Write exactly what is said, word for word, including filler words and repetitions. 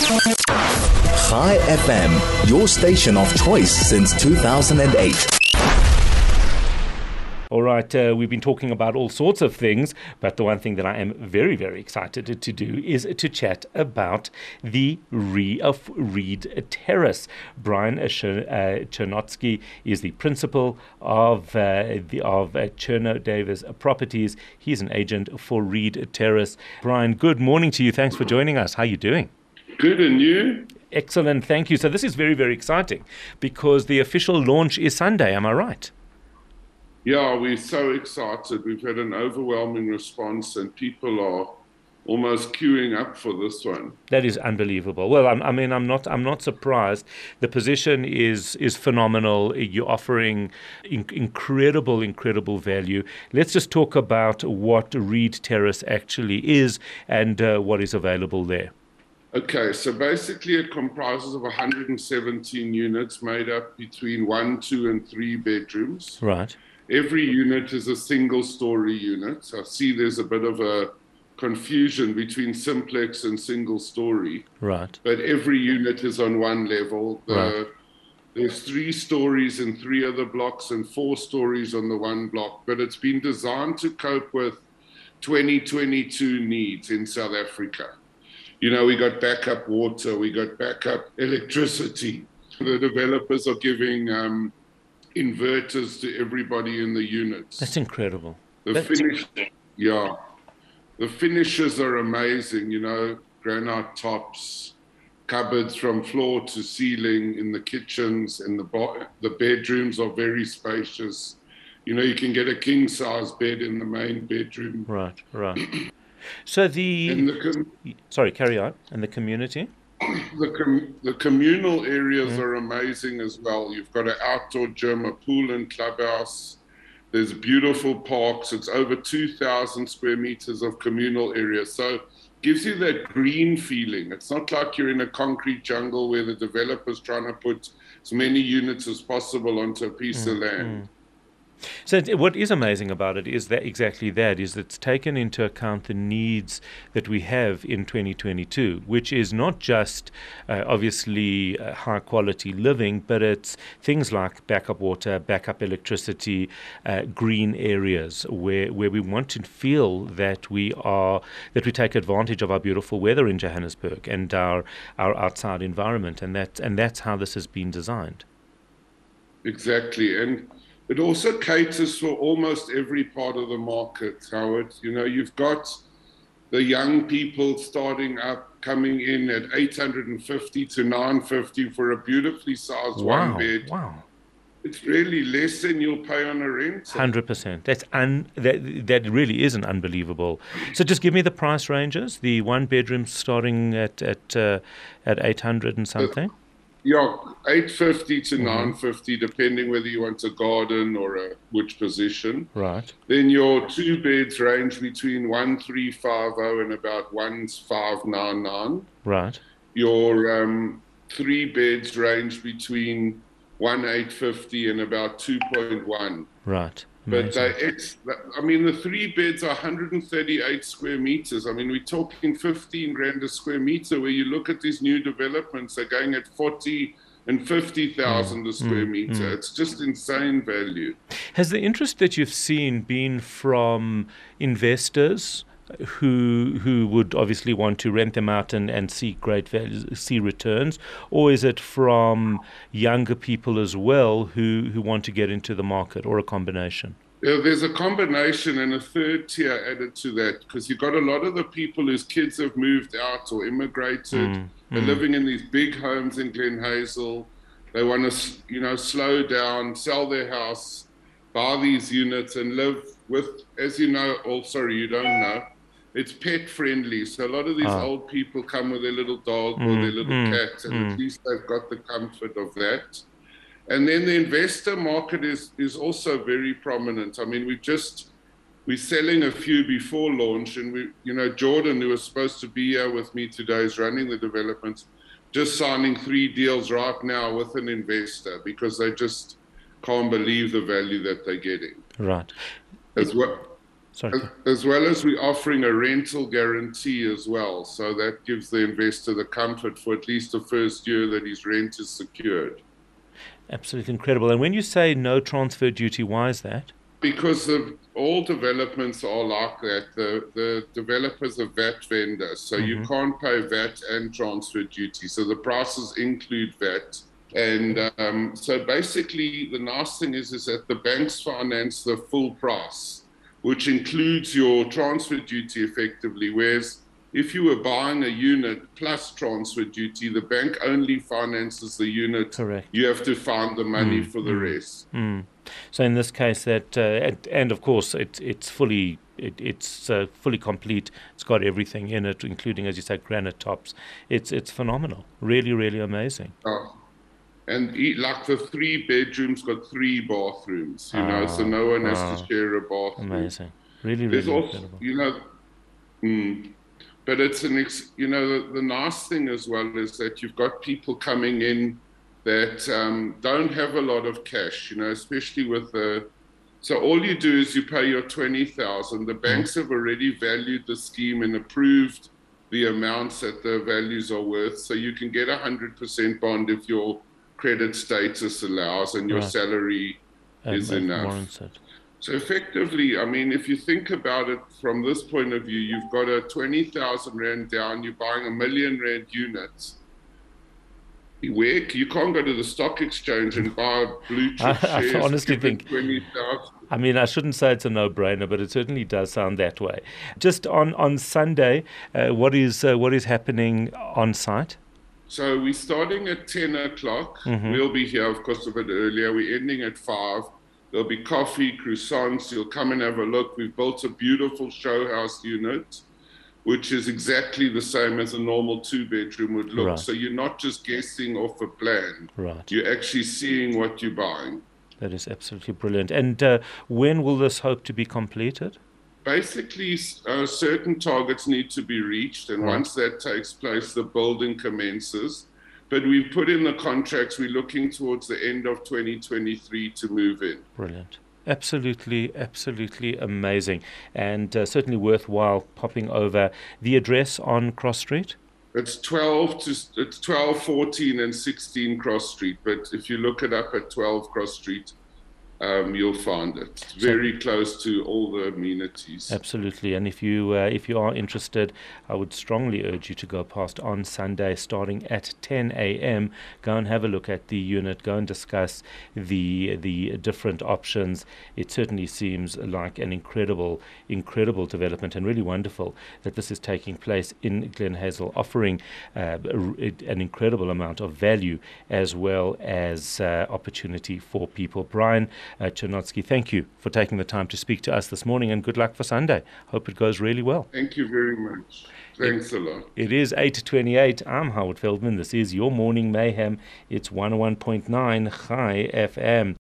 Chai F M, your station of choice since two thousand eight. All right, uh, we've been talking about all sorts of things, but the one thing that I am very, very excited to do is to chat about the Re of Reed Terrace. Brian Chernotsky is the principal of uh, the of uh, Cherno Davis Properties. He's an agent for Reed Terrace. Brian, good morning to you. Thanks for joining us. How are you doing? Good, and you? Excellent, thank you. So this is very, very exciting because the official launch is Sunday. Am I right? Yeah, we're so excited. We've had an overwhelming response and people are almost queuing up for this one. That is unbelievable. Well, I'm, I mean, I'm not, I'm not surprised. The position is is phenomenal. You're offering in, incredible, incredible value. Let's just talk about what Reed Terrace actually is and uh, what is available there. Okay, so basically it comprises of one hundred seventeen units made up between one, two, and three bedrooms. Right. Every unit is a single-story unit. I see there's a bit of a confusion between simplex and single-story. Right. But every unit is on one level. The, right. There's three stories in three other blocks and four stories on the one block. But it's been designed to cope with twenty twenty-two needs in South Africa. You know, we got backup water, we got backup electricity. The developers are giving um, inverters to everybody in the units. That's incredible. The That's... finish, yeah, the finishes are amazing. You know, granite tops, cupboards from floor to ceiling in the kitchens, and the bo- the bedrooms are very spacious. You know, you can get a king size bed in the main bedroom. Right, right. So the, the com- sorry, carry on. And the community. The, com- the communal areas mm. are amazing as well. You've got an outdoor gym, a pool and clubhouse. There's beautiful parks. It's over two thousand square meters of communal area. So it gives you that green feeling. It's not like you're in a concrete jungle where the developer's trying to put as many units as possible onto a piece mm. of land. Mm. So what is amazing about it is that exactly that is that it's taken into account the needs that we have in twenty twenty-two, which is not just uh, obviously uh, high quality living, but it's things like backup water, backup electricity, uh, green areas where where we want to feel that we are that we take advantage of our beautiful weather in Johannesburg and our our outside environment, and that and that's how this has been designed. Exactly, and it also caters for almost every part of the market, Howard. You know, you've got the young people starting up, coming in at eight hundred fifty to nine hundred fifty for a beautifully sized wow, one bed. Wow. It's really less than you'll pay on a rent. one hundred percent. That's un, that, that really is an unbelievable. So just give me the price ranges. The one bedroom starting at at uh, at eight hundred and something. Uh, Yeah, eight fifty to mm-hmm. nine fifty, depending whether you want a garden or a which position. Right. Then your two beds range between one three five zero and about one five nine nine. Right. Your um, three beds range between one eight fifty and about two point one. Right. But uh, it's, I mean, the three beds are one hundred thirty-eight square meters. I mean, we're talking fifteen grand a square meter. Where you look at these new developments, they're going at forty and fifty thousand mm, a square mm, meter. Mm. It's just insane value. Has the interest that you've seen been from investors who who would obviously want to rent them out and, and see great value, see returns, or is it from younger people as well who, who want to get into the market, or a combination? Yeah, there's a combination and a third tier added to that, because you've got a lot of the people whose kids have moved out or immigrated. Mm, They're mm. living in these big homes in Glen Hazel. They want to, you know, slow down, sell their house, buy these units and live with, as you know, oh, sorry, you don't know, it's pet friendly. So a lot of these oh. old people come with their little dog mm, or their little mm, cat, and mm. at least they've got the comfort of that. And then the investor market is is also very prominent. I mean, we've just, we're selling a few before launch, and we, you know, Jordan, who was supposed to be here with me today, is running the developments, just signing three deals right now with an investor because they just can't believe the value that they're getting. Right. As well. Sorry. As, as well as we're offering a rental guarantee as well. So that gives the investor the comfort for at least the first year that his rent is secured. Absolutely incredible. And when you say no transfer duty, why is that? Because of, all developments are like that. The, the developers are V A T vendors, so mm-hmm. you can't pay V A T and transfer duty. So the prices include V A T. And um, so basically the nice thing is, is that the banks finance the full price, which includes your transfer duty effectively, whereas if you were buying a unit plus transfer duty, the bank only finances the unit. Correct. You have to find the money mm, for the mm, rest. Mm. So in this case, that uh, and, and of course it, it's fully it, it's uh, fully complete. It's got everything in it, including, as you said, granite tops. It's it's phenomenal. Really, really amazing. Oh. And he, like the three bedrooms got three bathrooms, you oh, know, so no one has oh, to share a bathroom. Amazing. Really, really There's also, incredible. You know, mm, but it's an, ex, you know, the, the nice thing as well is that you've got people coming in that um, don't have a lot of cash, you know, especially with the, so all you do is you pay your twenty thousand. The banks mm. have already valued the scheme and approved the amounts that the values are worth. So you can get a hundred percent bond if your credit status allows and your right. salary um, is enough. So effectively, I mean, if you think about it from this point of view, you've got a twenty thousand rand down, you're buying a million rand units. Where you can't go to the stock exchange and buy blue chip I, shares. I honestly think, twenty thousand. I mean, I shouldn't say it's a no-brainer, but it certainly does sound that way. Just on, on Sunday, uh, what is uh, what is happening on site? So we're starting at ten o'clock. Mm-hmm. We'll be here, of course, a bit earlier. We're ending at five. There'll be coffee, croissants. You'll come and have a look. We've built a beautiful show house unit, which is exactly the same as a normal two-bedroom would look. Right. So you're not just guessing off a plan. Right. You're actually seeing what you're buying. That is absolutely brilliant. And uh, when will this hope to be completed? Basically, uh, certain targets need to be reached, and right. once that takes place, the building commences. But we've put in the contracts. We're looking towards the end of twenty twenty-three to move in. Brilliant. Absolutely, absolutely amazing. And uh, certainly worthwhile popping over. The address on Cross Street? It's twelve to it's twelve, fourteen, and sixteen Cross Street. But if you look it up at twelve Cross Street, Um, you'll find it. It's very so, close to all the amenities. Absolutely. And if you uh, if you are interested, I would strongly urge you to go past on Sunday starting at ten a.m. Go and have a look at the unit. Go and discuss the the different options. It certainly seems like an incredible, incredible development, and really wonderful that this is taking place in Glen Hazel, offering uh, an incredible amount of value as well as uh, opportunity for people. Brian Uh, Chernotsky, thank you for taking the time to speak to us this morning, and good luck for Sunday. Hope it goes really well. Thank you very much. Thanks it, a lot. It is eight twenty-eight. I'm Howard Feldman. This is your Morning Mayhem. It's one oh one point nine Chai F M.